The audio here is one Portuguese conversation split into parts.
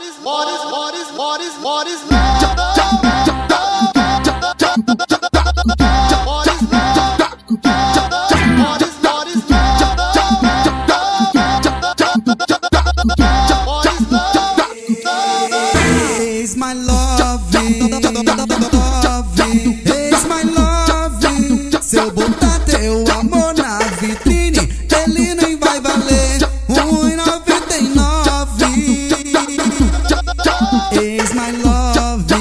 Eis my love, eis my love. Se eu botar teu amor na vitrine, ele nem vai valer R$1,99. Eis my love,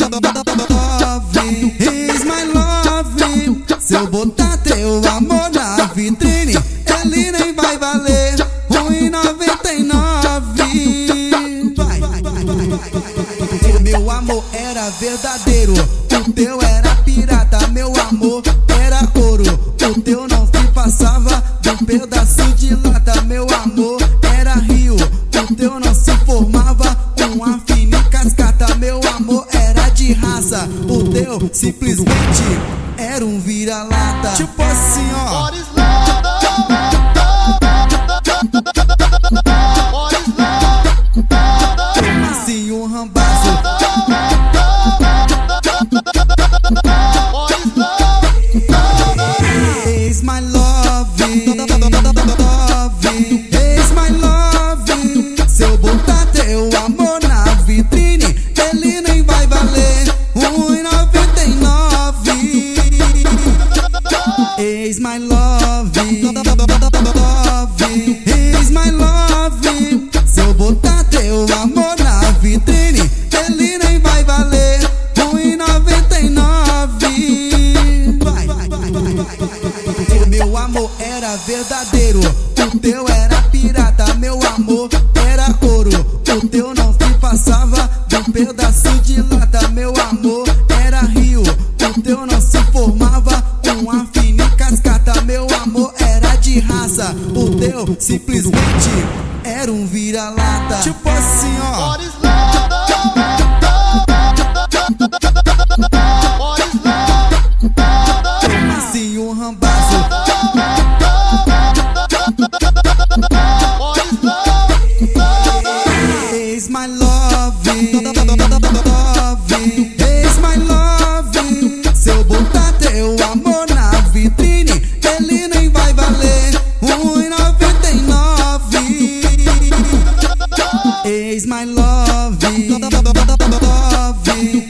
eis my love. Se eu botar teu amor na vitrine, ele nem vai valer R$1,99. O meu amor era verdadeiro, o teu era pirata. Meu amor era ouro, o teu não se passava de um pedaço de lata. Meu amor era rio, o teu não se formava uma fina cascata. Meu amor era de raça, o teu simplesmente era um vira-lata. Tipo assim, ó. Assim um rambaço. Eis my love, eis my love. Se eu botar teu amor na vitrine, ele nem vai valer R$1,99. Eis my love, eis my love. Se eu botar teu amor na vitrine, ele nem vai valer R$1,99. O meu amor era verdadeiro, o teu era pirata. Meu amor era ouro, o teu não se passava de um pedaço de lata. Meu amor era rio, o teu não se formava uma fina cascata. Meu amor era de raça, o teu simplesmente era um vira-lata. Tipo assim, ó. Assim um rambaço. Eis my love, eis my love. Se eu botar teu amor na vitrine, ele nem vai valer R$1,99. Eis my love,